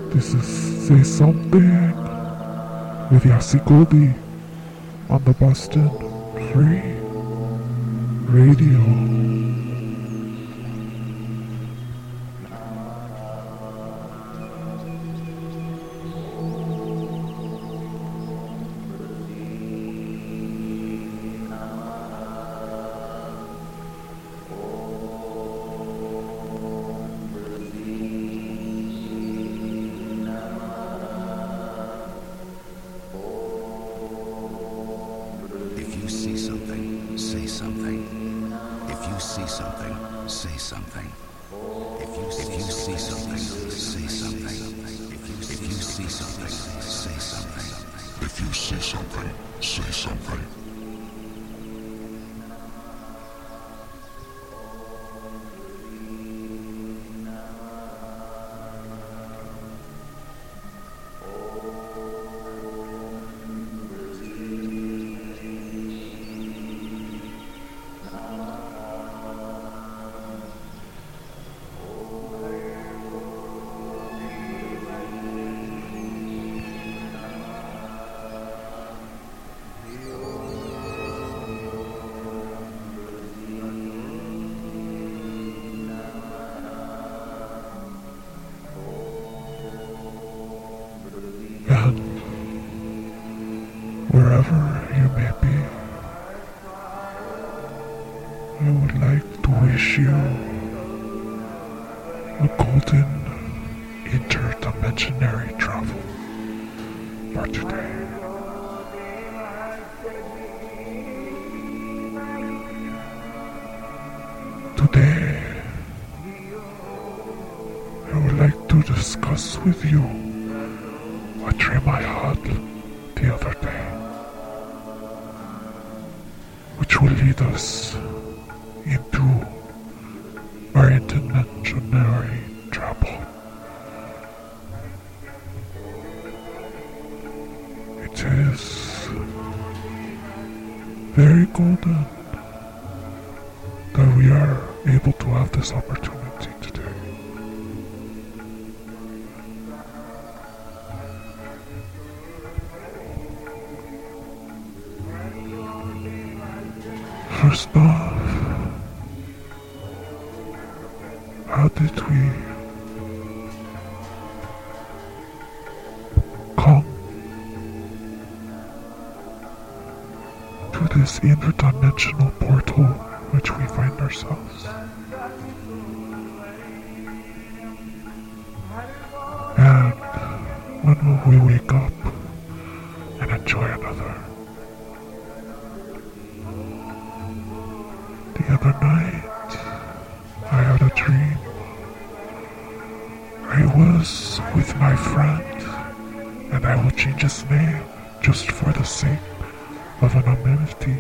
This is Say Something with Yassi Goldie on the Boston Free Radio. And wherever you may be, I would like to wish you a golden interdimensionary travel for today. Today, I would like to discuss with you a dream I had the other day, which will lead us into our interdimensionary travel. It is very golden that we are able to have this opportunity today. First off, how did we come to this interdimensional portal which we find ourselves? And when will we wake up and enjoy another? The other night, I had a dream. I was with my friend, and I will change his name just for the sake of anonymity.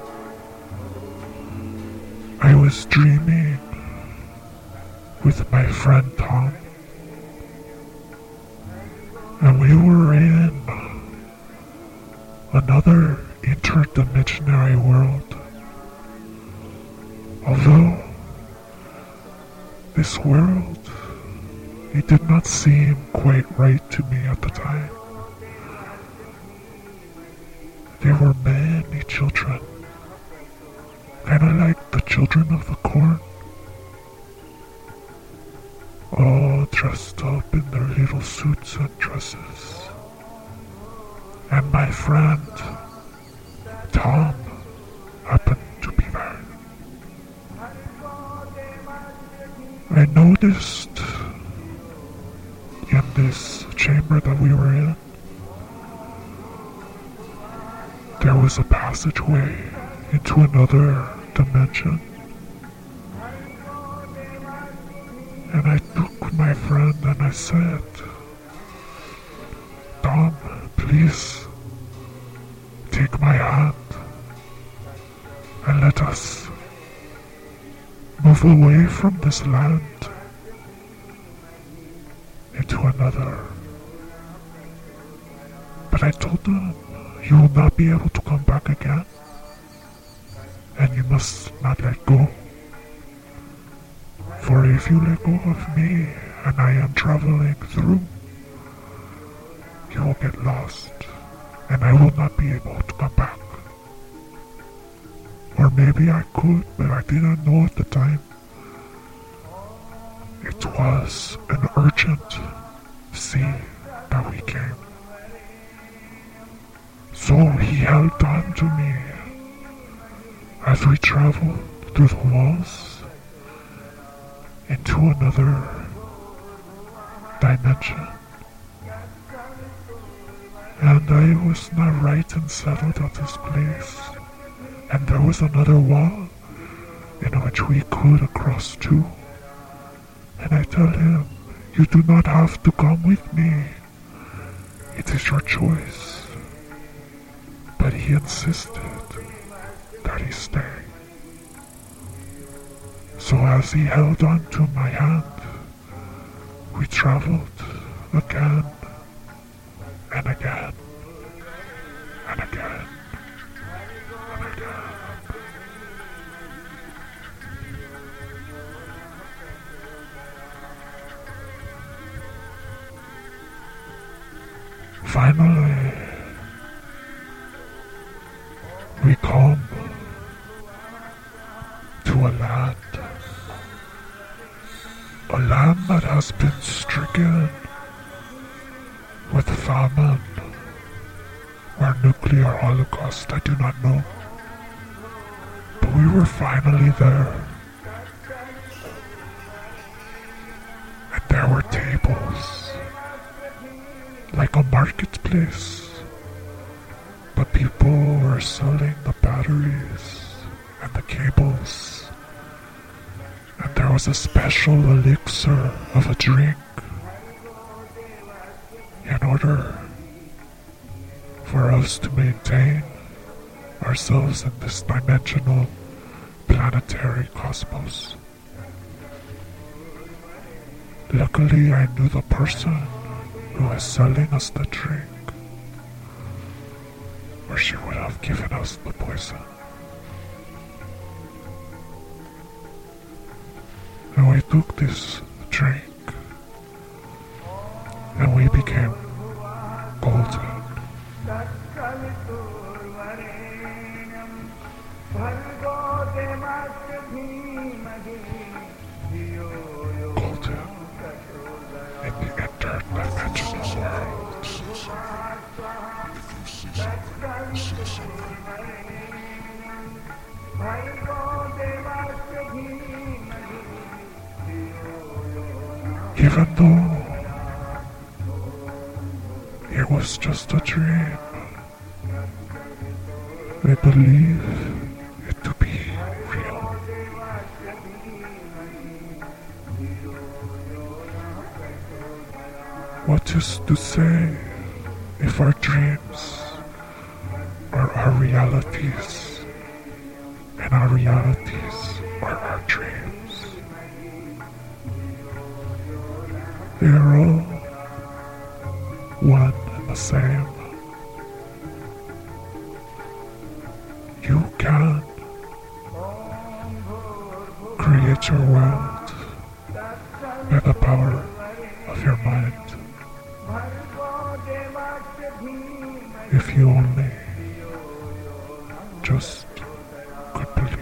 I was dreaming with my friend Tom, and we were in another interdimensionary world. Although this world, it did not seem quite right to me at the time. There were many children, kinda like the children of the corn, all dressed up in their little suits and dresses. And my friend, Tom, happened to be there. I noticed in this chamber that we were in, there was a passageway into another dimension. And I took my friend and I said, Tom, please take my hand and let us move away from this land into another. But I told him, you will not be able to come back again, and you must not let go. For if you let go of me and I am traveling through you will get lost, and I will not be able to come back. Or maybe I could, but I didn't know at the time. It was an urgent sea that we came. So he held on to me as we traveled through the walls into another dimension. And I was not right and settled at this place. And there was another wall in which we could cross to. And I tell him, you do not have to come with me. It is your choice. But he insisted that he stay. So as he held on to my hand, we traveled again and again and again and again. Finally, we come to a land that has been stricken with famine or nuclear holocaust, I do not know. But we were finally there. And there were tables, like a marketplace. But people were selling the batteries and the cables. And there was a special elixir of a drink in order for us to maintain ourselves in this dimensional planetary cosmos. Luckily, I knew the person who was selling us the drink, or she would have given us the poison. And we took this drink, and we became golden. Golden in the interdimensional world. Even though it was just a dream, I believe it to be real. What is to say if our dreams are our realities, and our realities are our dreams? They are all one and the same. You can create your world by the power of your mind, if you only just could believe.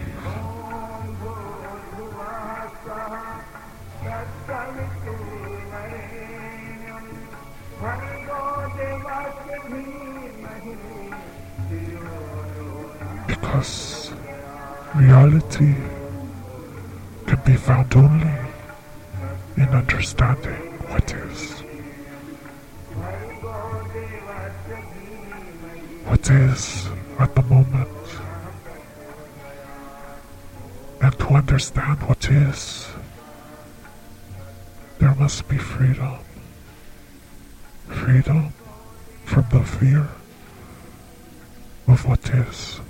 Because reality can be found only in understanding what is. What is at the moment. And to understand what is, there must be freedom. Freedom from the fear of what is.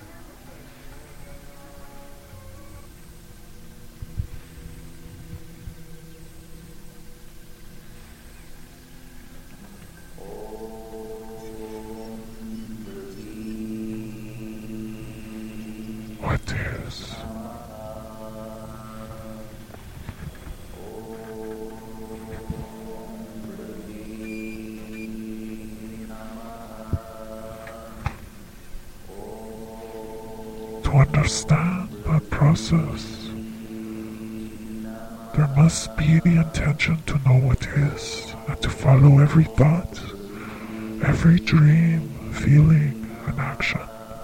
What is? to understand that process, there must be the intention to know what is and to follow every thought, every dream, feeling, and action.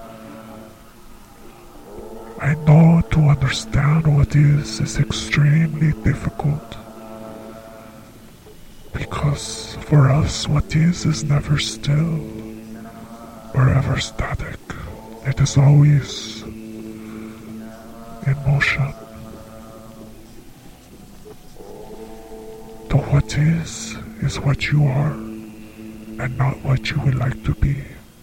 I know to understand what is extremely difficult, because for us what is never still or ever static. It is always in motion. The what is what you are and not what you would like to be.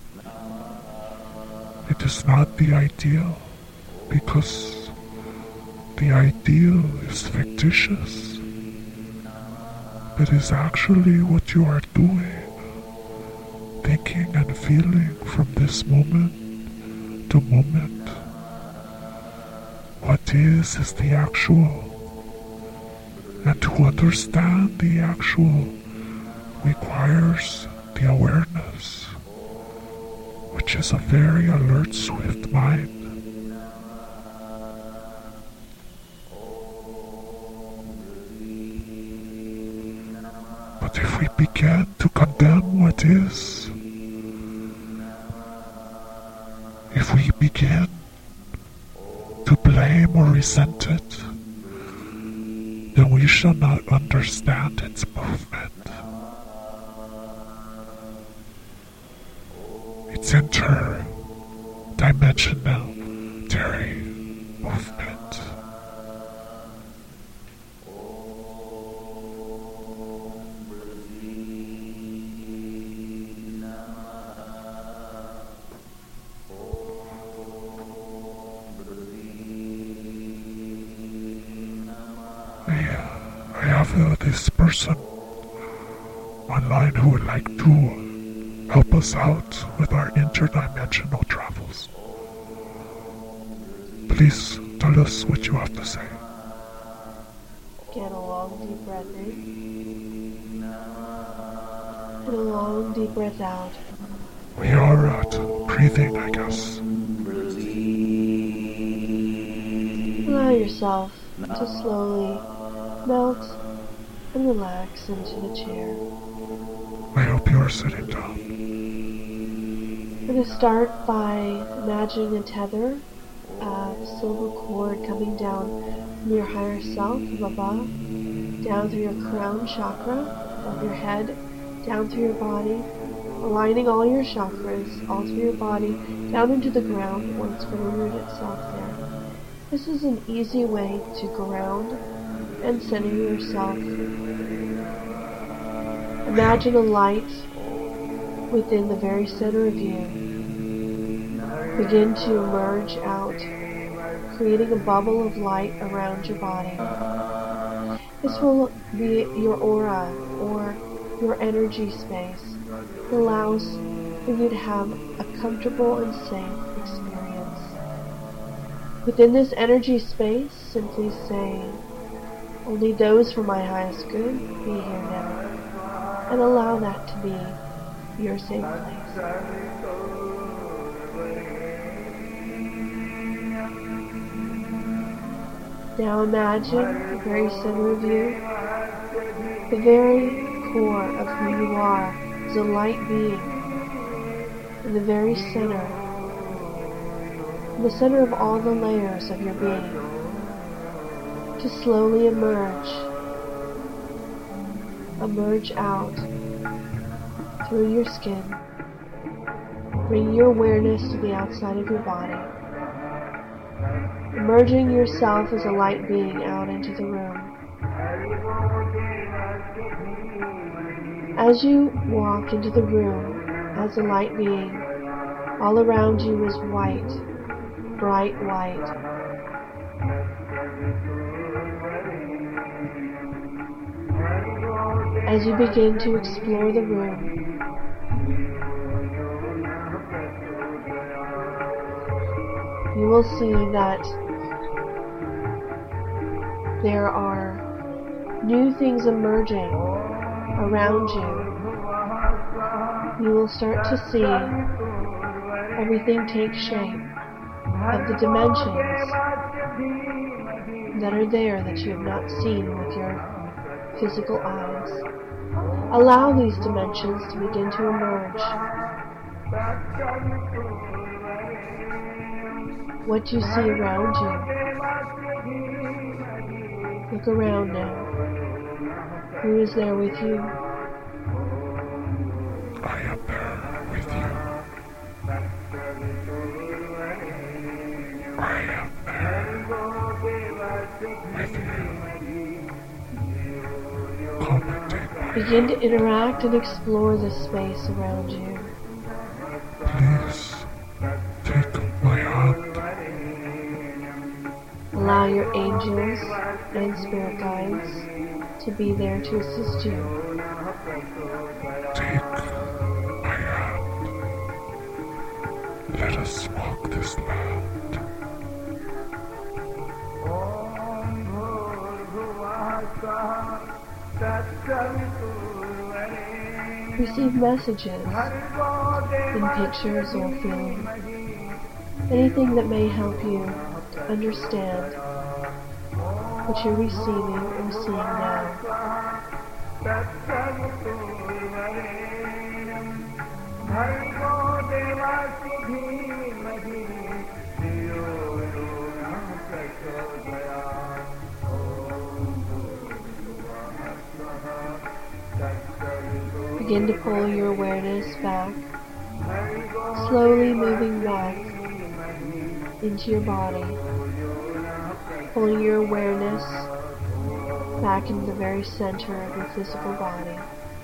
It is not the ideal, because the ideal is fictitious. It is actually what you are doing, thinking and feeling from this moment to moment. What is the actual, and to understand the actual requires the awareness, which is a very alert, swift mind. But if we begin to condemn what is, if we begin to blame or resent it, then we shall not understand its movement, its interdimensionality movement. I have this person online who would like to help us out with our interdimensional travels. Please tell us what you have to say. Get a long deep breath in. And a long deep breath out. We are at breathing, I guess. Allow yourself to slowly melt and relax into the chair. I hope you are sitting down. We're going to start by imagining a tether of silver cord coming down from your higher self from above, down through your crown chakra of your head, down through your body, aligning all your chakras, all through your body, down into the ground where it's going to root itself there. This is an easy way to ground and center yourself. Imagine a light within the very center of you. Begin to emerge out, creating a bubble of light around your body. This will be your aura or your energy space. It allows for you to have a comfortable and safe experience. Within this energy space, simply say, "Only those for my highest good be here now," and allow that to be your safe place. Now imagine the very center of you, the very core of who you are is a light being, in the very center, in the center of all the layers of your being, to slowly emerge out through your skin, bringing your awareness to the outside of your body, emerging yourself as a light being out into the room. As you walk into the room as a light being, all around you is white, bright white. As you begin to explore the room, you will see that there are new things emerging around you. You will start to see everything take shape of the dimensions that are there that you have not seen with your physical eyes. Allow these dimensions to begin to emerge. What do you see around you? Look around now. Who is there with you? I am there with you. I am there with you. Come and take my Begin to interact and explore the space around you. Please take my hand. Allow your angels and spirit guides to be there to assist you. Take my hand. Let us walk this land. Receive messages in pictures or film. Anything that may help you understand what you're receiving or seeing now. Begin to pull your awareness back, slowly moving back into your body, pulling your awareness back into the very center of your physical body.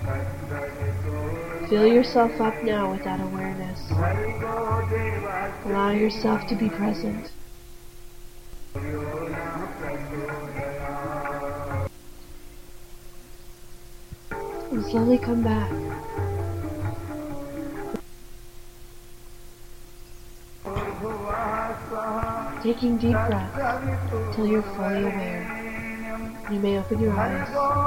Fill yourself up now with that awareness. Allow yourself to be present. And slowly come back. Taking deep breaths till you're fully aware. You may open your eyes.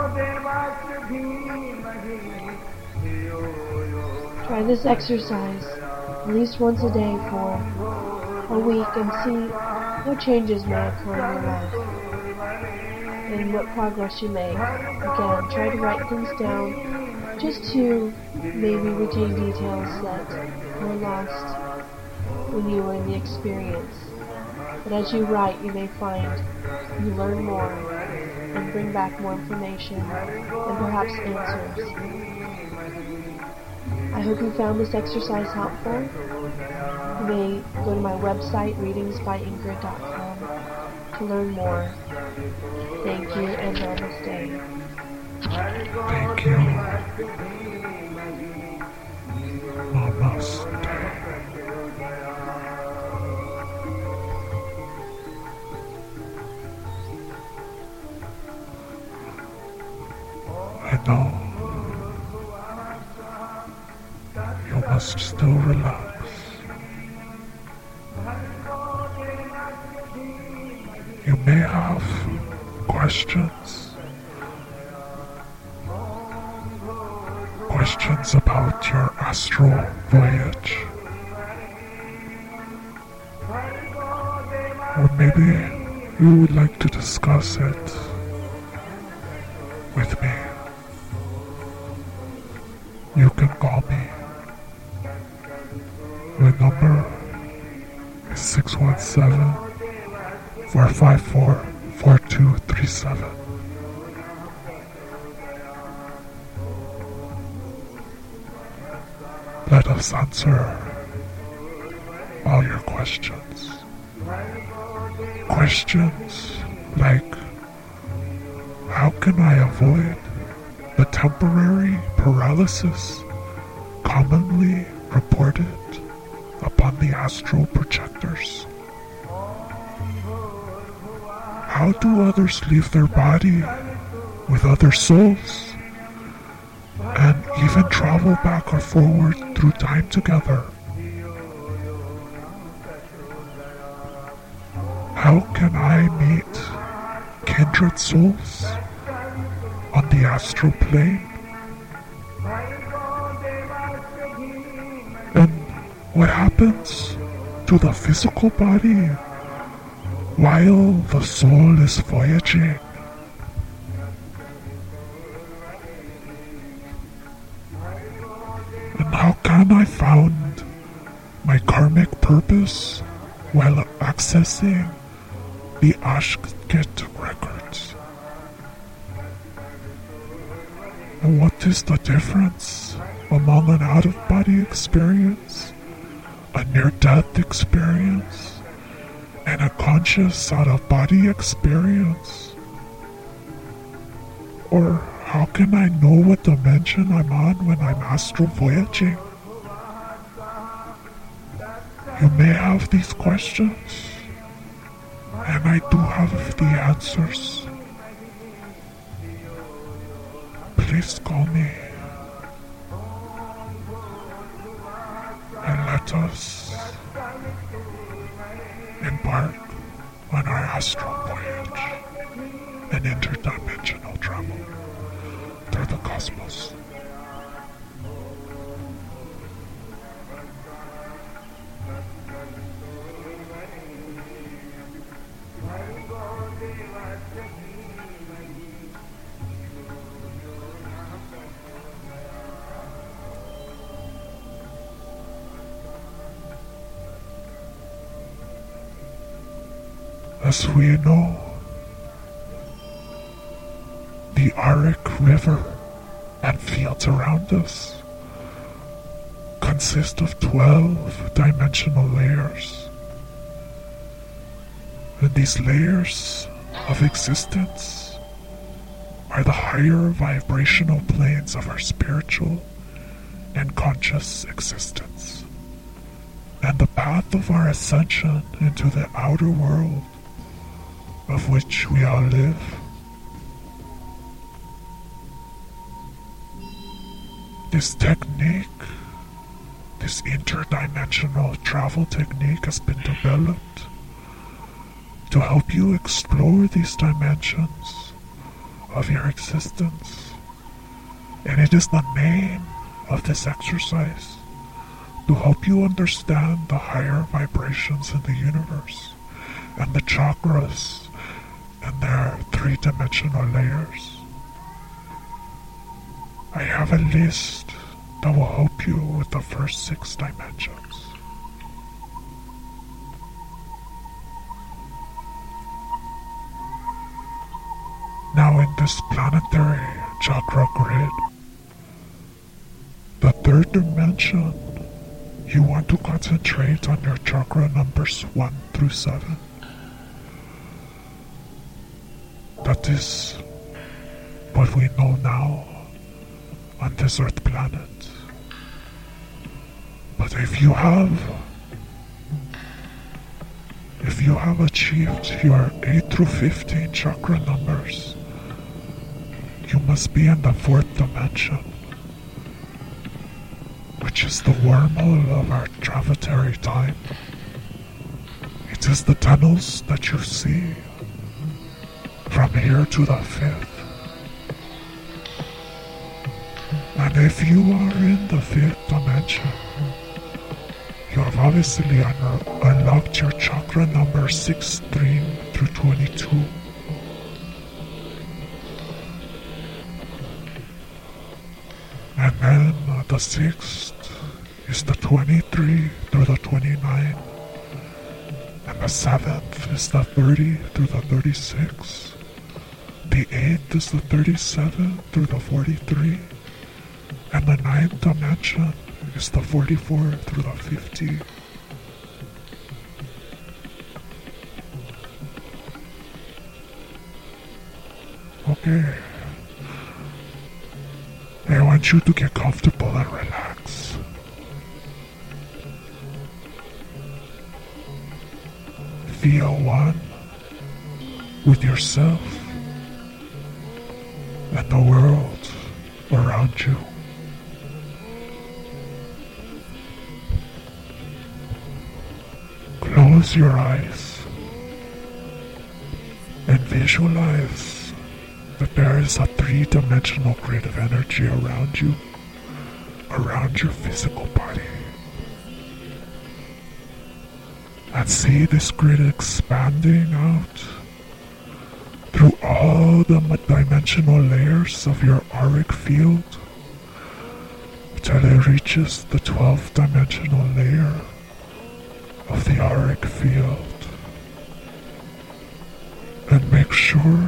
Try this exercise at least once a day for a week and see what changes may occur in your life and what progress you make. Again, try to write things down just to maybe retain details that were lost when you were in the experience. But as you write, you may find you learn more and bring back more information and perhaps answers. I hope you found this exercise helpful. You may go to my website, readingsbyingrid.com, to learn more. Thank you and namaste. Thank you. Namaste. And now, you must still relax. You may have questions. Questions about your astral voyage. Or maybe you would like to discuss it with me. You can call me. My number is 617-454-4237. Let us answer all your questions. Questions like, how can I avoid the temporary paralysis commonly reported upon the astral projectors? How do others leave their body with other souls and even travel back or forward through time together? How can I meet kindred souls on the astral plane? And what happens to to the physical body while the soul is voyaging. And how can I found my karmic purpose while accessing the Ashket records? And what is the difference among an out-of-body experience, a near-death experience, and a conscious out-of-body experience? Or how can I know what dimension I'm on when I'm astral voyaging? You may have these questions, and I do have the answers. Please call me, and let us embark on our astral voyage and interdimensional travel through the cosmos. As we know, the Arik River and fields around us consist of 12 dimensional layers. And these layers of existence are the higher vibrational planes of our spiritual and conscious existence, and the path of our ascension into the outer world of which we all live. This technique, this interdimensional travel technique, has been developed to help you explore these dimensions of your existence. And it is the name of this exercise to help you understand the higher vibrations in the universe and the chakras and their three-dimensional layers. I have a list that will help you with the first 6 dimensions. Now in this planetary chakra grid, the 3rd dimension, you want to concentrate on your chakra numbers 1 through 7. That is what we know now on this Earth planet. But if you have achieved your 8 through 15 chakra numbers, you must be in the 4th dimension, which is the wormhole of our travetary time. It is the tunnels that you see from here to the 5th. And if you are in the 5th dimension, you have obviously unlocked your chakra number 16 through 22. And then the 6th is the 23 through the 29. And the 7th is the 30 through the 36. The 8th is the 37 through the 43. And the 9th dimension is the 44 through the 50. Okay. I want you to get comfortable and relax. Feel one with yourself and the world around you. Close your eyes and visualize that there is a 3-dimensional grid of energy around you, around your physical body. And see this grid expanding out through all the dimensional layers of your auric field till it reaches the 12th dimensional layer of the auric field. And make sure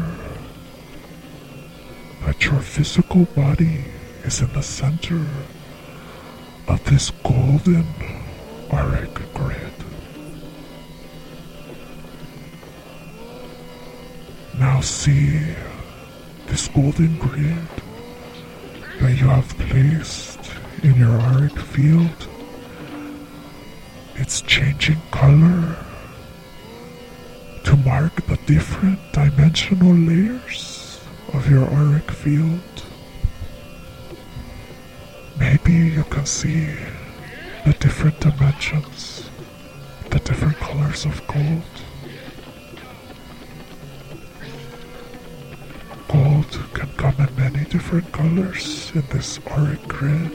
that your physical body is in the center of this golden auric grid. Now see this golden grid that you have placed in your auric field. It's changing color to mark the different dimensional layers of your auric field. Maybe you can see the different dimensions, the different colors of gold. Gold can come in many different colors in this auric grid.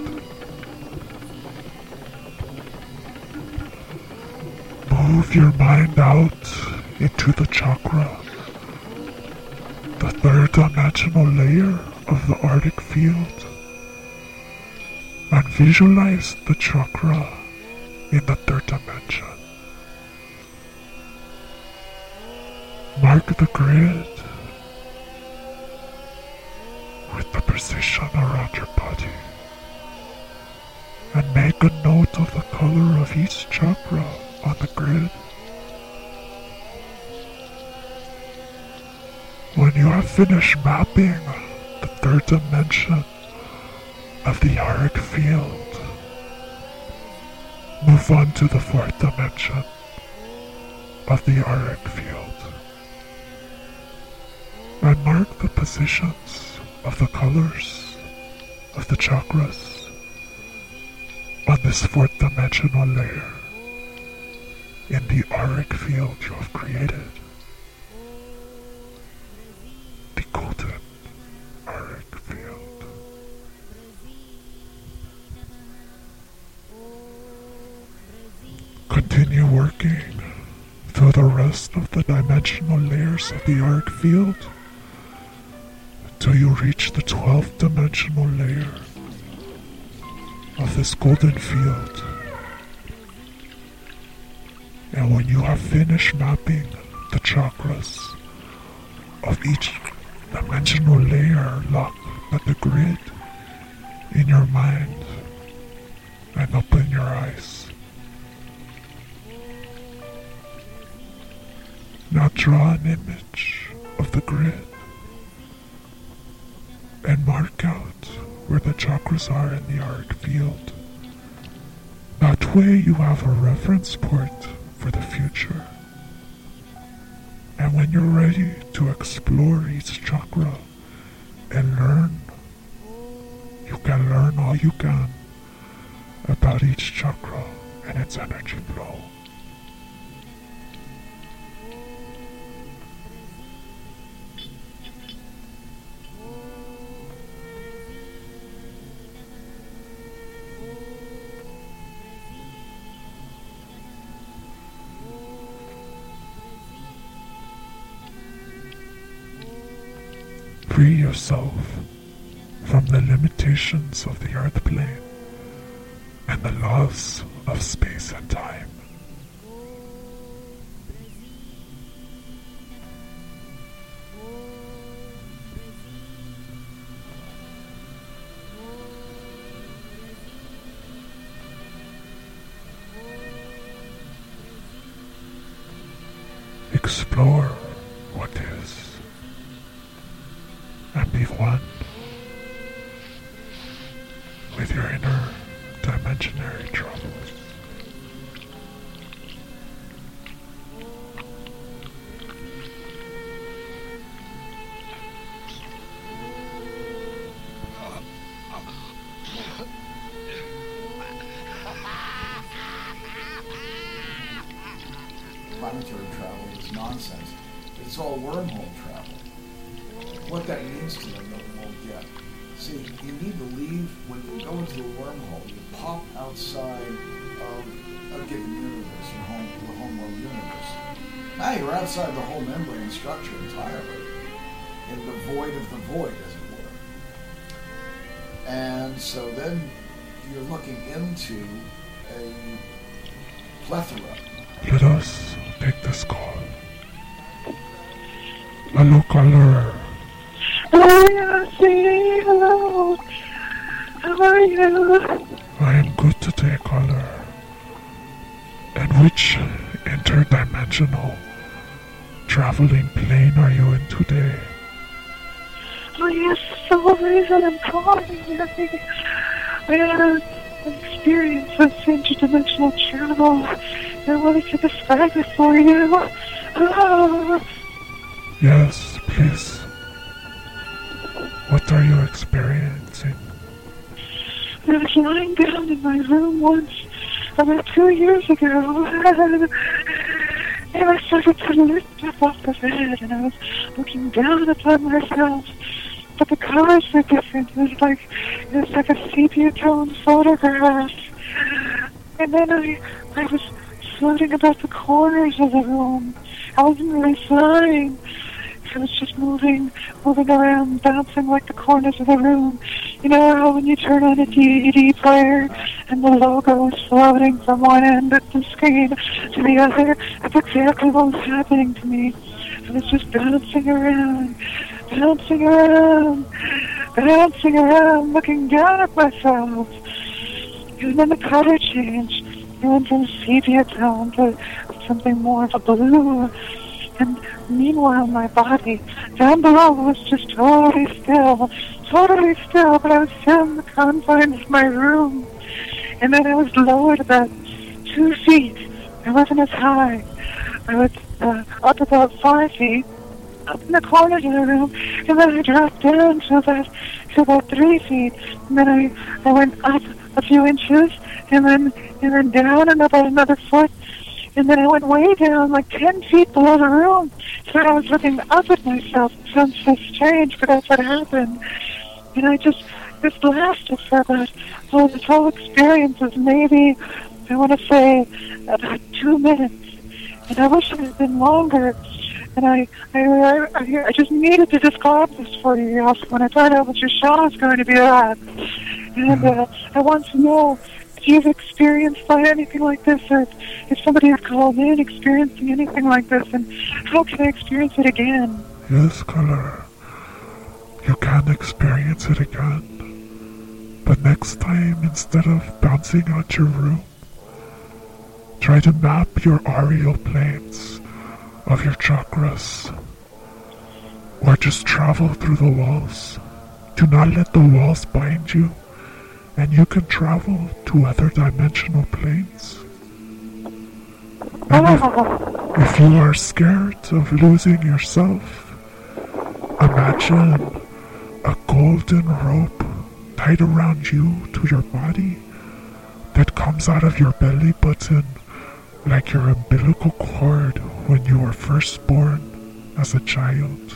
Move your mind out into the chakra, the third dimensional layer of the auric field, and visualize the chakra in the third dimension. Mark the grid with the precision around your body, and make a note of the color of each chakra on the grid. When you have finished mapping the third dimension of the auric field, move on to the fourth dimension of the auric field, and mark the positions of the colors of the chakras on this fourth dimensional layer in the auric field you have created. The golden auric field. Continue working through the rest of the dimensional layers of the auric field till you reach the 12th dimensional layer of this golden field. And when you have finished mapping the chakras of each dimensional layer, lock the grid in your mind and open your eyes. Now draw an image of the grid and mark out where the chakras are in the auric field. That way you have a reference point for the future. And when you're ready to explore each chakra and learn, you can learn all you can about each chakra and its energy flow. Free yourself from the limitations of the earth plane and the laws of space and time. Explore what is, and be one with your inner dimensionary troubles. Planetary travel is nonsense. It's all wormhole travel. What that means to them, they won't get. See, you need to leave. When you go into a wormhole, you pop outside of a given universe, the home world universe. Now you're outside the whole membrane structure entirely, in the void of the void, as it were. And so then you're looking into a plethora. Let us take this call. Hello, caller. Say hello. How are you? I am good today, caller. And which interdimensional traveling plane are you in today? Oh, yes, for some reason I'm calling you. I had an experience with interdimensional travel. I wanted to describe it for you. Oh. Yes, please. What are you experiencing? I was lying down in my room once, about 2 years ago, and I started to lift up off the bed, and I was looking down upon myself, but the colors were different. It was like a sepia tone photograph, and then I was floating about the corners of the room. I wasn't really flying. I was just moving around, bouncing like the corners of the room. You know how when you turn on a DVD player and the logo is floating from one end of the screen to the other? That's exactly what was happening to me. I was just bouncing around, looking down at myself. And then the color changed. It went from sepia tone to something more of a blue. And meanwhile, my body down below was just totally still, but I was still in the confines of my room. And then I was lowered about 2 feet. I wasn't as high. I was up about 5 feet, up in the corners of the room, and then I dropped down to about 3 feet. And then I went up a few inches, and then down about another foot. And then I went way down, like 10 feet below the room. So I was looking up at myself. It sounds so strange, but that's what happened. And this lasted for about, this whole experience was maybe, I want to say, about 2 minutes. And I wish it had been longer. And I just needed to describe this for you also when I found out what your show is going to be like. And I want to know, if you've experienced anything like this, or if somebody has called in experiencing anything like this, and how can I experience it again? Yes, caller. You can experience it again. But next time, instead of bouncing out your room, try to map your aerial planes of your chakras. Or just travel through the walls. Do not let the walls bind you. And you can travel to other dimensional planes. And if you are scared of losing yourself, imagine a golden rope tied around you to your body that comes out of your belly button like your umbilical cord when you were first born as a child.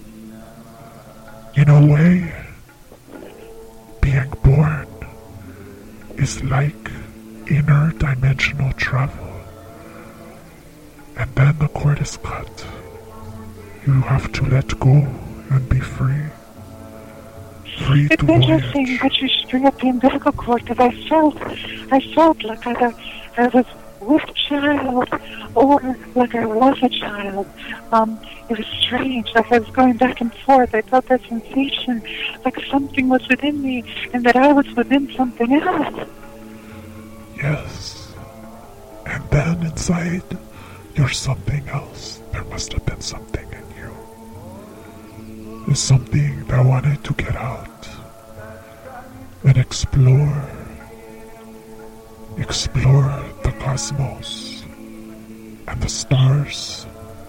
In a way, being born is like interdimensional travel. And then the cord is cut. You have to let go and be free. Free to voyage. It's interesting that you bring up the umbilical cord, because I felt like I was with a child, or like I was a child. It was strange, like I was going back and forth. I felt that sensation, like something was within me, and that I was within something else. Yes. And then inside, you're something else. There must have been something in you. There's something that wanted to get out and explore the cosmos and the stars.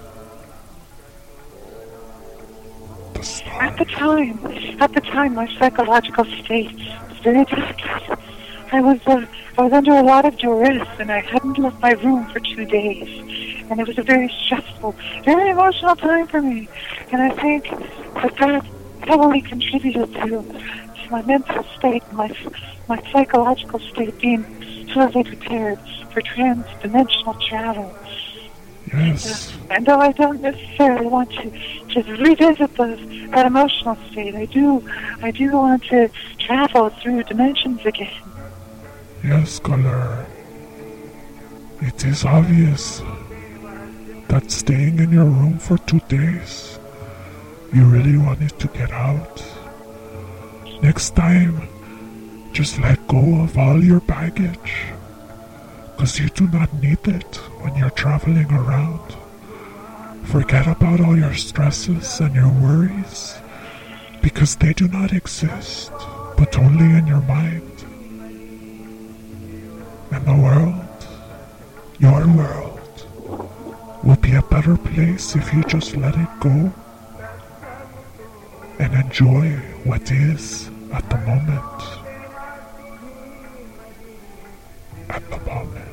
At the time, my psychological state was very delicate. I was under a lot of duress, and I hadn't left my room for 2 days. And it was a very stressful, very emotional time for me. And I think that heavily contributed to my mental state, my psychological state being mentally prepared for trans-dimensional travel. Yes. And though I don't necessarily want to revisit that emotional state, I do want to travel through dimensions again. Yes, Color. It is obvious that staying in your room for 2 days, you really wanted to get out. Next time, just let go of all your baggage, because you do not need it when you're traveling around. Forget about all your stresses and your worries, because they do not exist, but only in your mind. And the world, your world, will be a better place if you just let it go and enjoy what is at the moment. At the moment.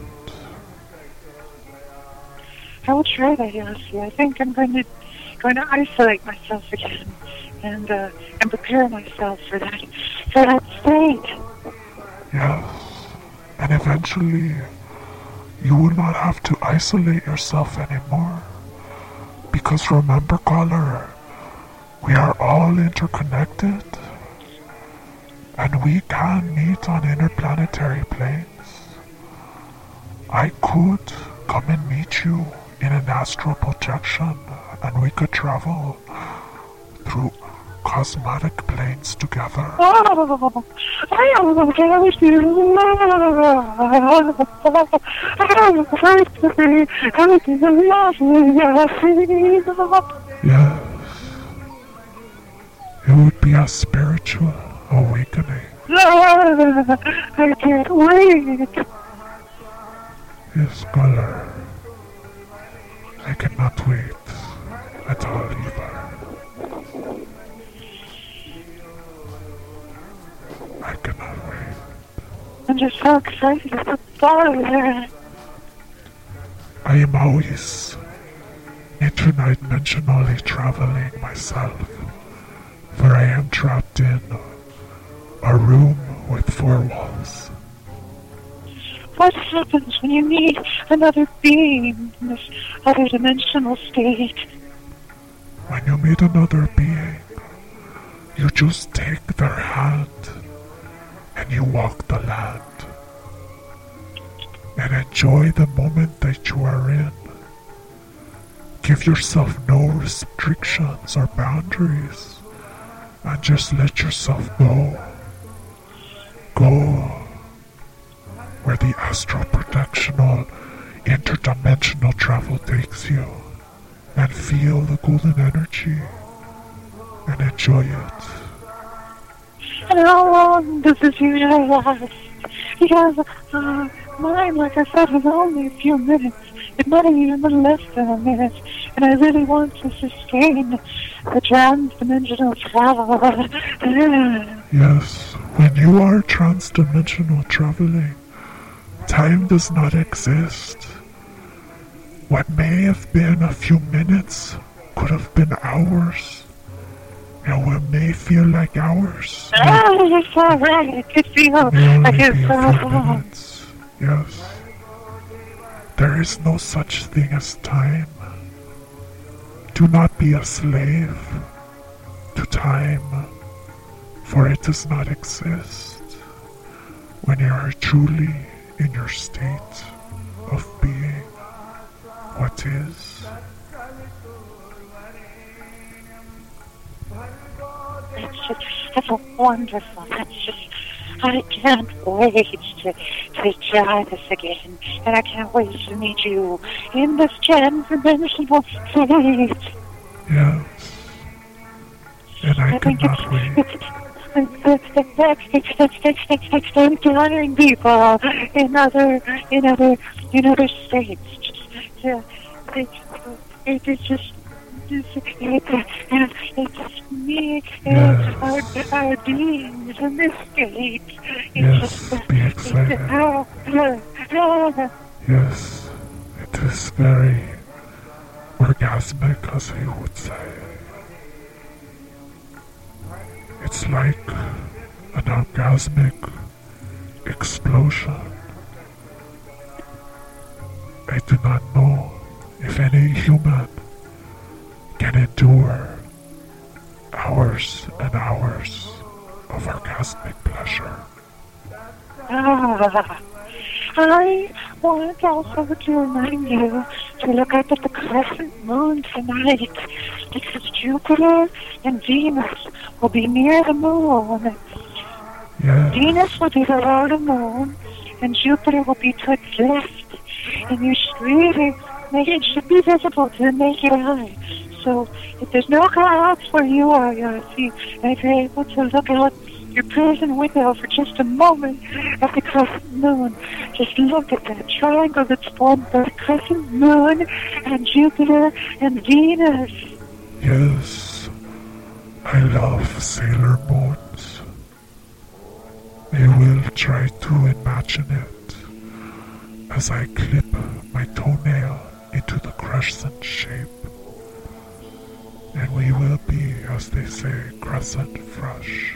I will try that, Yossi. I think I'm going to isolate myself again and prepare myself for that state. Yes. And eventually, you will not have to isolate yourself anymore. Because remember, caller, we are all interconnected. And we can meet on interplanetary planes. I could come and meet you in an astral projection, and we could travel through cosmetic planes together. Oh, I am very Yes. It would be a spiritual awakening. I can't wait. Yes, Color. I cannot wait at all either. I cannot wait. I'm just so excited at the thought of it. I am always interdimensionally traveling myself, for I am trapped in a room with 4 walls. What happens when you meet another being in this other dimensional state? When you meet another being, you just take their hand and you walk the land and enjoy the moment that you are in. Give yourself no restrictions or boundaries and just let yourself go. Go where the astral projectional interdimensional travel takes you, and feel the golden energy and enjoy it. And how long does this usually last? Because mine, like I said, was only a few minutes. It might have even been less than a minute. And I really want to sustain the trans-dimensional travel. Yes, when you are trans-dimensional traveling, time does not exist. What may have been a few minutes could have been hours. And what may feel like hours It's alright. I could feel may only like be a it's few so long. minutes. Yes. There is no such thing as time. Do not be a slave to time, for it does not exist when you are truly in your state of being what is. That's wonderful. I can't wait to try this again. And I can't wait to meet you in this trans-dimensional state. Yes. And I cannot wait. It's encountering people in other states. It's just me and our beings in this state. Yes, be excited. Yes, it is very orgasmic, as we would say. It's like an orgasmic explosion do not know if any human can endure hours and hours of orgasmic pleasure. I want also to remind you to look up at the crescent moon tonight, because Jupiter and Venus will be near the moon. Yes. Venus will be below the moon, and Jupiter will be to its left. And you should really it should be visible to the naked eye. So if there's no clouds where you are, Yossi, and if you're able to look out your prison window for just a moment at the crescent moon, just look at that triangle that's formed by the crescent moon and Jupiter and Venus. Yes, I love sailor moons. I will try to imagine it as I clip my toenail into the crescent shape. And we will be, as they say, crescent fresh.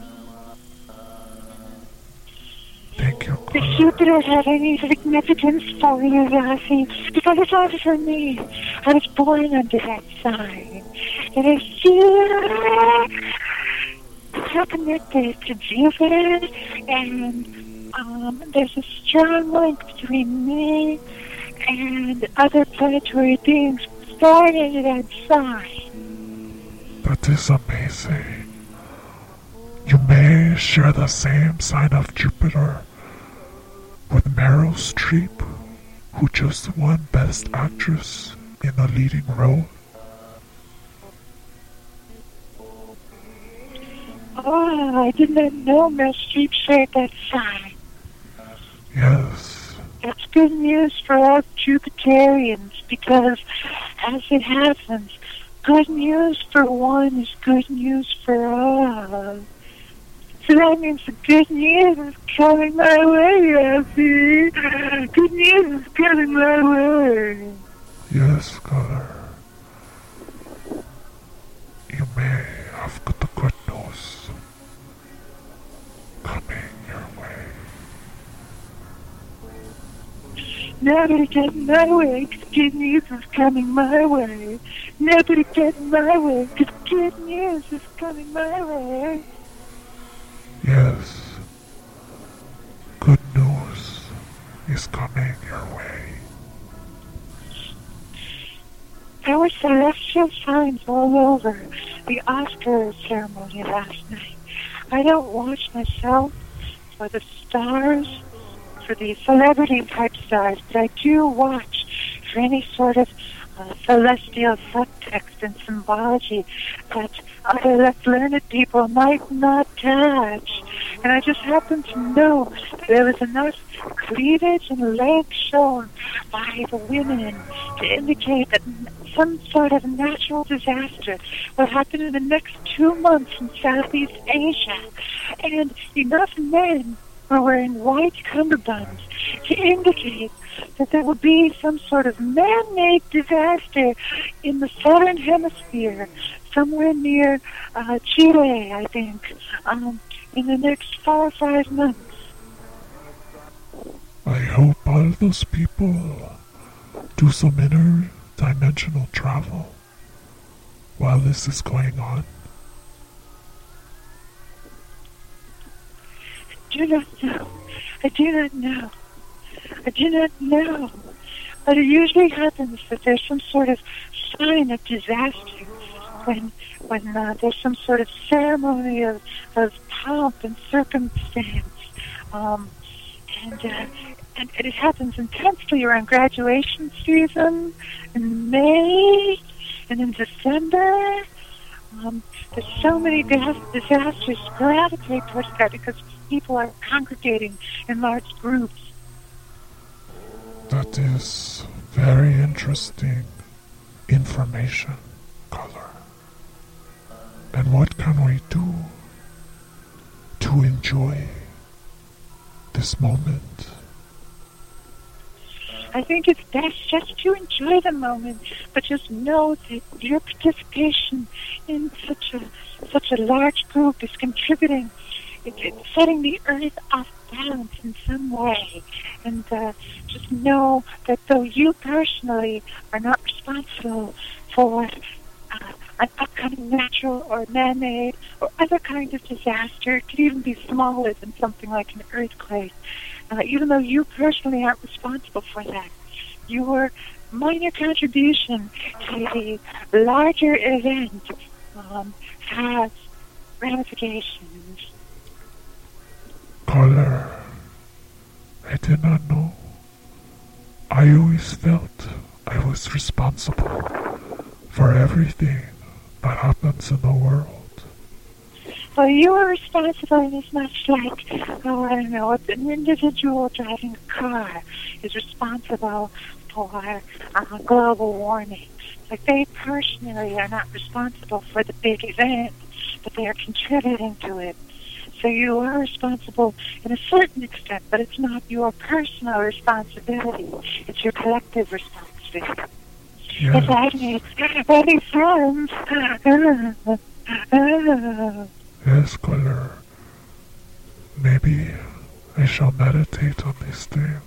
Thank you, Does Carla. Jupiter have any significance for you, Yossi? Because it's also for me. I was born under that sign. And I feel so connected to Jupiter, and there's a strong link between me and other planetary beings born under that sign. That is amazing. You may share the same sign of Jupiter with Meryl Streep, who just won Best Actress in a leading role. Oh, I did not know Meryl Streep shared that sign. Yes, That's good news for us Jupiterians, because as it happens, good news for one is good news for us. So that means the good news is coming my way, Yossi. Good news is coming my way. yes, Color. You may have got the good news coming your way. Nobody get my way, 'cause good news is coming my way. Nobody get my way, 'cause good news is coming my way. Yes, good news is coming your way. There were celestial signs all over the Oscar ceremony last night. I don't watch myself for the stars, for the celebrity type stars, but I do watch for any sort of celestial subtext and symbology that other less learned people might not catch. And I just happen to know that there was enough cleavage and legs shown by the women to indicate that some sort of natural disaster will happen in the next 2 months in Southeast Asia. And enough men were wearing white cummerbunds to indicate that there will be some sort of man-made disaster in the southern hemisphere, somewhere near Chile, I think, in the next 4 or 5 months. I hope all those people do some interdimensional travel while this is going on. I do not know. I do not know. I do not know. But it usually happens that there's some sort of sign of disaster when there's some sort of ceremony of pomp and circumstance. And it happens intensely around graduation season, in May, and in December. There's so many disasters gravitate towards that because people are congregating in large groups. That is very interesting information, Color. And what can we do to enjoy this moment? I think it's best just to enjoy the moment, but just know that your participation in such a large group is contributing. It's setting the earth off balance in some way. And just know that though you personally are not responsible for an upcoming natural or man-made or other kind of disaster, it could even be smaller than something like an earthquake, even though you personally aren't responsible for that, your minor contribution to the larger event has ramifications. Caller, I did not know. I always felt I was responsible for everything that happens in the world. Well, you are responsible in as much like, I don't know, an individual driving a car is responsible for global warming. Like they personally are not responsible for the big event, but they are contributing to it. So you are responsible in a certain extent, but it's not your personal responsibility. It's your collective responsibility. Yes. If I make any friends, Yes, Caller. Maybe I shall meditate on these things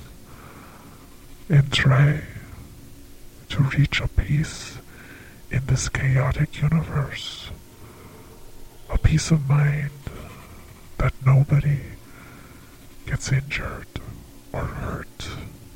and try to reach a peace in this chaotic universe. A peace of mind that nobody gets injured or hurt.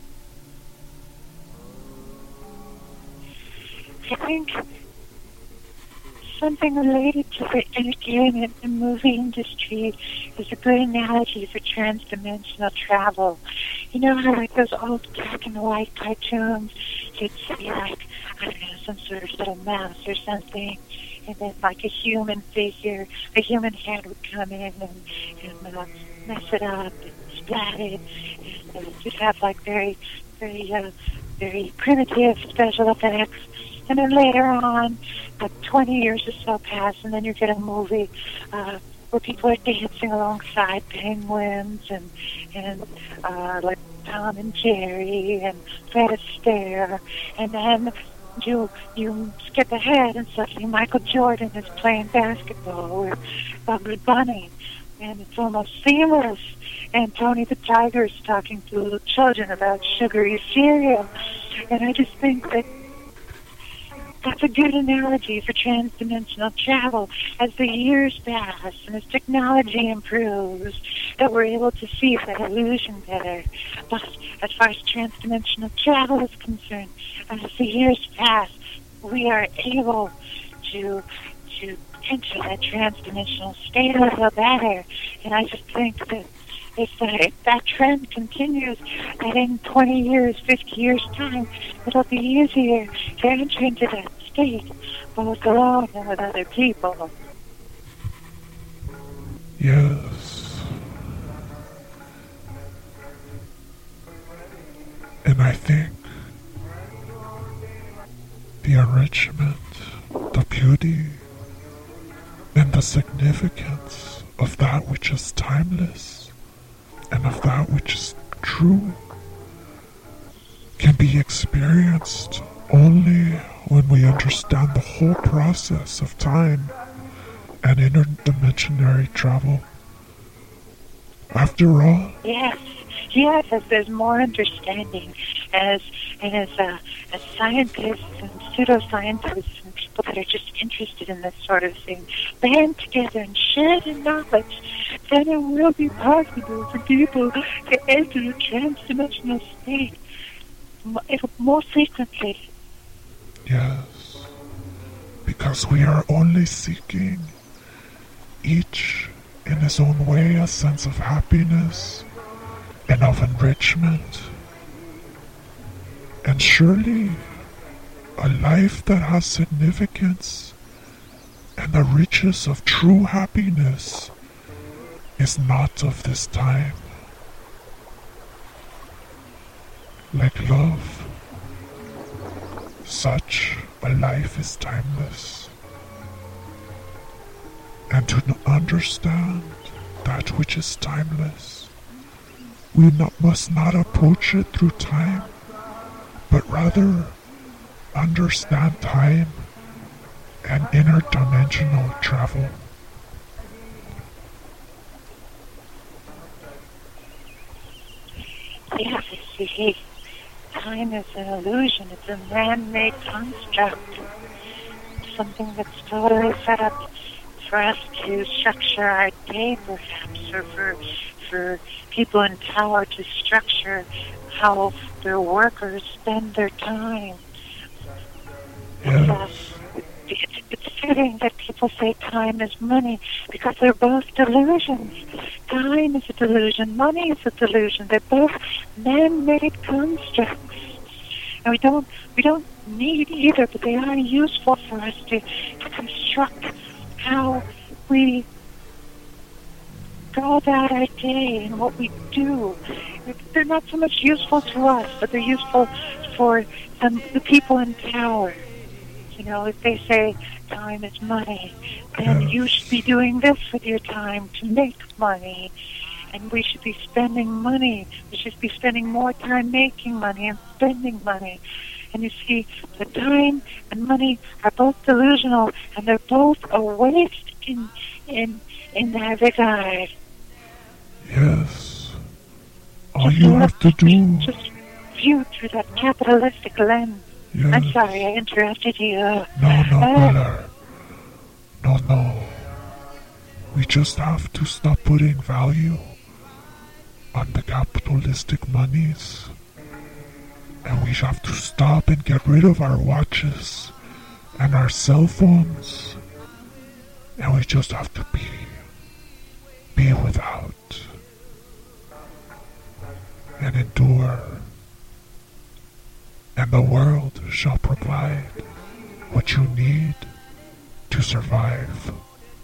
I think something related to the entertainment and movie industry is a good analogy for transdimensional travel. You know how like those old black and white cartoons, you'd see like, I don't know, some sort of little mouse or something, and then like a human figure, a human hand would come in and mess it up and splat it, and you'd have like very primitive special effects. And then later on, like 20 years or so pass, and then you get a movie where people are dancing alongside penguins and like Tom and Jerry and Fred Astaire, and then you skip ahead and suddenly Michael Jordan is playing basketball with Bugs Bunny, and it's almost seamless. And Tony the Tiger is talking to little children about sugary cereal, and I just think that that's a good analogy for transdimensional travel. As the years pass and as technology improves, that we're able to see that illusion better. But as far as transdimensional travel is concerned, as the years pass, we are able to enter that transdimensional state a little better. And I just think that if that trend continues, that in 20 years, 50 years' time, it'll be easier to enter into that state, both alone and with other people. Yes. And I think the enrichment, the beauty, and the significance of that which is timeless and of that which is true can be experienced only when we understand the whole process of time and interdimensionary travel. After all, yes, as there's more understanding, as scientists and pseudoscientists and people that are just interested in this sort of thing band together and share their knowledge, then it will be possible for people to enter a transdimensional state more frequently. yes, because we are only seeking, each in his own way, a sense of happiness and of enrichment. And surely a life that has significance and the riches of true happiness is not of this time. Like love, such a life is timeless. And to understand that which is timeless, we must not approach it through time, but rather understand time and interdimensional travel. Yes, you see, time is an illusion. It's a man-made construct. It's something that's totally set up for us to structure our day, perhaps, or for people in power to structure how their workers spend their time. Yes. It's fitting that people say time is money because they're both delusions. Time is a delusion. Money is a delusion. They're both man-made constructs. And we don't need either, but they are useful for us to construct how we go about our day and what we do. They're not so much useful to us, but they're useful for the people in power. You know, if they say time is money, then you should be doing this with your time to make money. And we should be spending money. We should be spending more time making money and spending money. And you see, the time and money are both delusional, and they're both a waste in that regard. Yes. All you have to do... Just view through that capitalistic lens. Yes. I'm sorry, I interrupted you. No, brother. No. We just have to stop putting value on the capitalistic monies. And we have to stop and get rid of our watches and our cell phones. And we just have to be without and endure. And the world shall provide what you need to survive.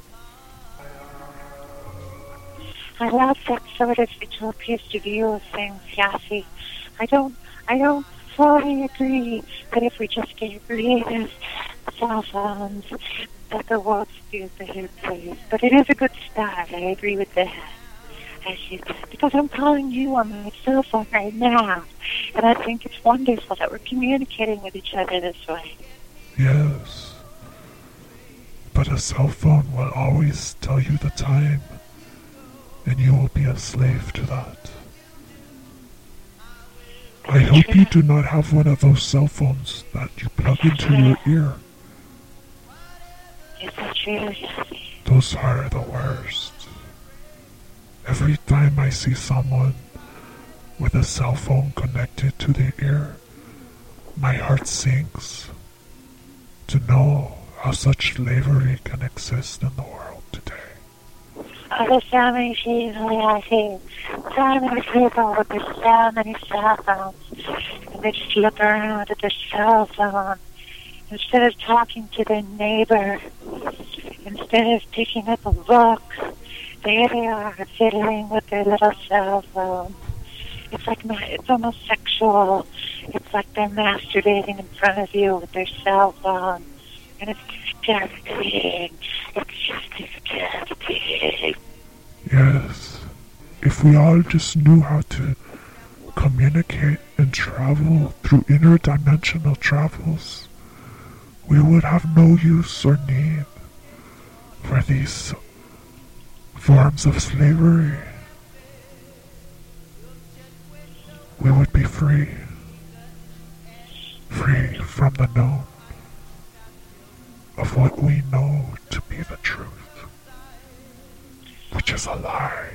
I love that sort of utopistic view of things, Yasi. I don't fully agree that if we just get rid of cell phones, that the world would be a better place. But it is a good start. I agree with that. Because I'm calling you on my cell phone right now, and I think it's wonderful that we're communicating with each other this way. Yes. But a cell phone will always tell you the time, and you will be a slave to that. I hope you do not have one of those cell phones that you plug into your ear. Is that true? Those are the worst. Every time I see someone with a cell phone connected to their ear, my heart sinks to know how such slavery can exist in the world today. There's so many people, Yasi. So many people with their so many cell phones. And they just look around at their cell phone. Instead of talking to their neighbor, instead of picking up a book, there they are fiddling with their little cell phone. It's almost sexual. It's like they're masturbating in front of you with their cell phone. And it's disgusting. It's just disgusting. Yes. If we all just knew how to communicate and travel through interdimensional travels, we would have no use or need for these forms of slavery. We would be free from the known of what we know to be the truth, which is a lie.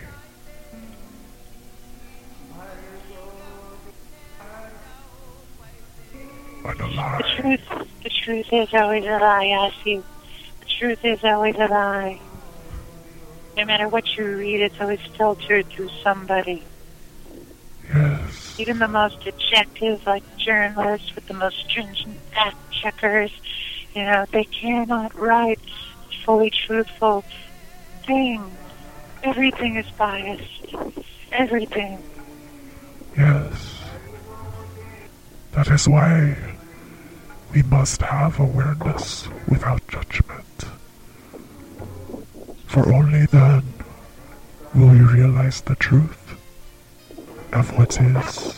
And a lie. The truth is always a lie, Yasi. The truth is always a lie. No matter what you read, it's always filtered through somebody. Yes. Even the most objective, like journalists with the most stringent fact checkers, they cannot write fully truthful things. Everything is biased. Everything. Yes. That is why we must have awareness without judgment. For only then will we realize the truth of what is.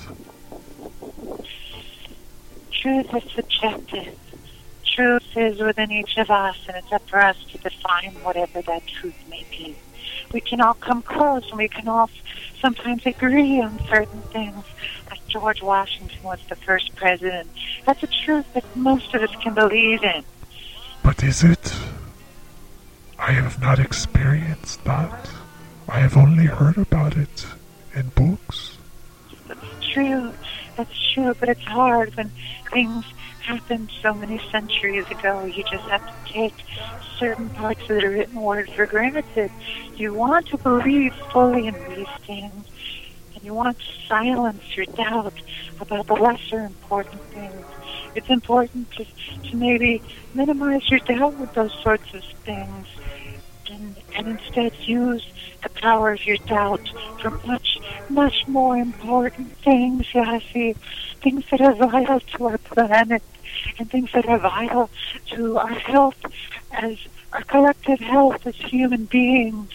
Truth is subjective. Truth is within each of us, and it's up for us to define whatever that truth may be. We can all come close, and we can all sometimes agree on certain things. Like George Washington was the first president. That's a truth that most of us can believe in. But is it? I have not experienced that. I have only heard about it in books. True, that's true, but it's hard when things happened so many centuries ago. You just have to take certain parts of the written word for granted. You want to believe fully in these things, and you want to silence your doubt about the lesser important things. It's important to maybe minimize your doubt with those sorts of things, and instead use the power of your doubt for much, much more important things, Yasi. Things that are vital to our planet, and things that are vital to our health, as our collective health as human beings.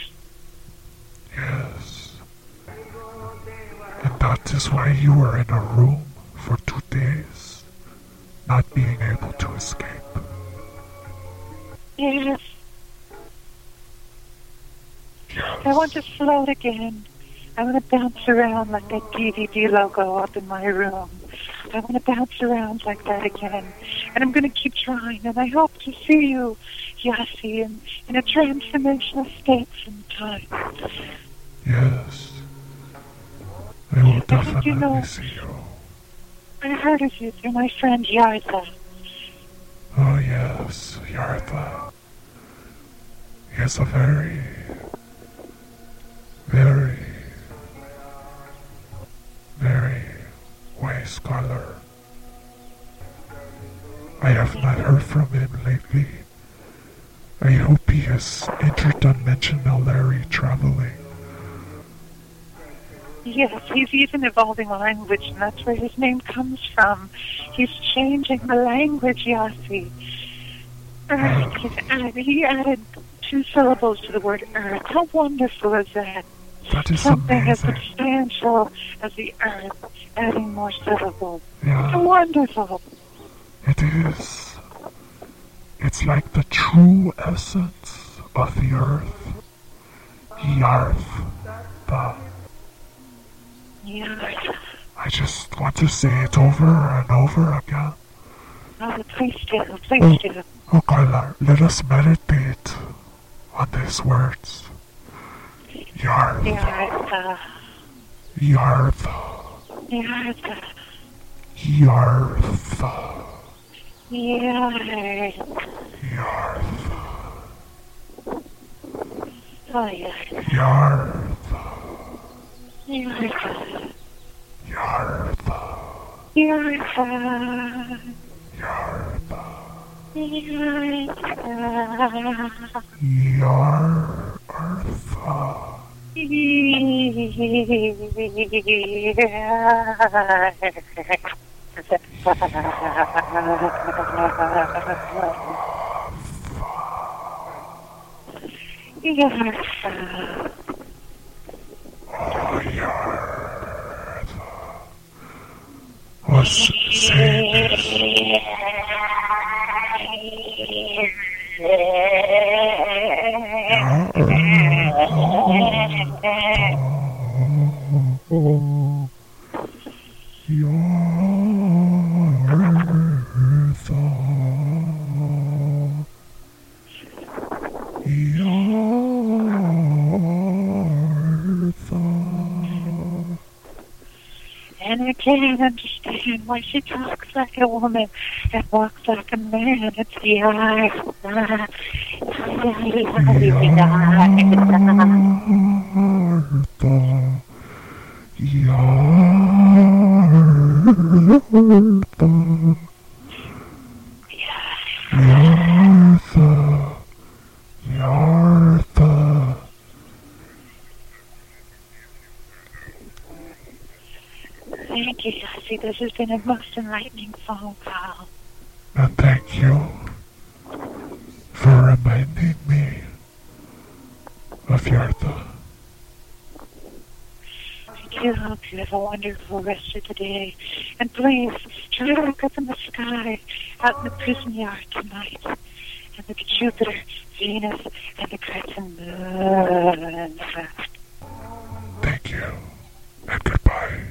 Yes. And that is why you were in a room for 2 days, not being able to escape. Yes. Yes. I want to float again. I want to bounce around like that DVD logo up in my room. I want to bounce around like that again. And I'm going to keep trying. And I hope to see you, Yasi, in a transformational state sometime. Yes. I will I think definitely see you. I heard of you through my friend Yartha. Oh yes, Yartha. He is a very, very, very wise scholar. I have not heard from him lately. I hope he is interdimensionally traveling. Yes, he's even evolving language, and that's where his name comes from. He's changing the language, Yasi. Earth, he added 2 syllables to the word earth. How wonderful is that? That is Something as amazing. substantial as the earth, adding more syllables. Yeah. How wonderful. It is. It's like the true essence of the earth. Yartha. Yeah. I just want to say it over and over again. Oh, please do, please do. Oh, Carla, let us meditate on these words. Yartha. Yartha. Yartha. Yartha. Yartha. Yartha. Yartha. Oh, yeah. Yartha. Yartha. Yartha. Yartha. Yartha. Yartha. Yartha. Oh, Yartha. Was saying this. And I can't understand why she talks like a woman and walks like a man. It's Yartha. Yartha. Thank you, Yasi. This has been a most enlightening phone call. And thank you for reminding me of Yartha. I do hope you have a wonderful rest of the day. And please, try to look up in the sky out in the prison yard tonight. And look at Jupiter, Venus, and the crescent moon. Thank you. and goodbye.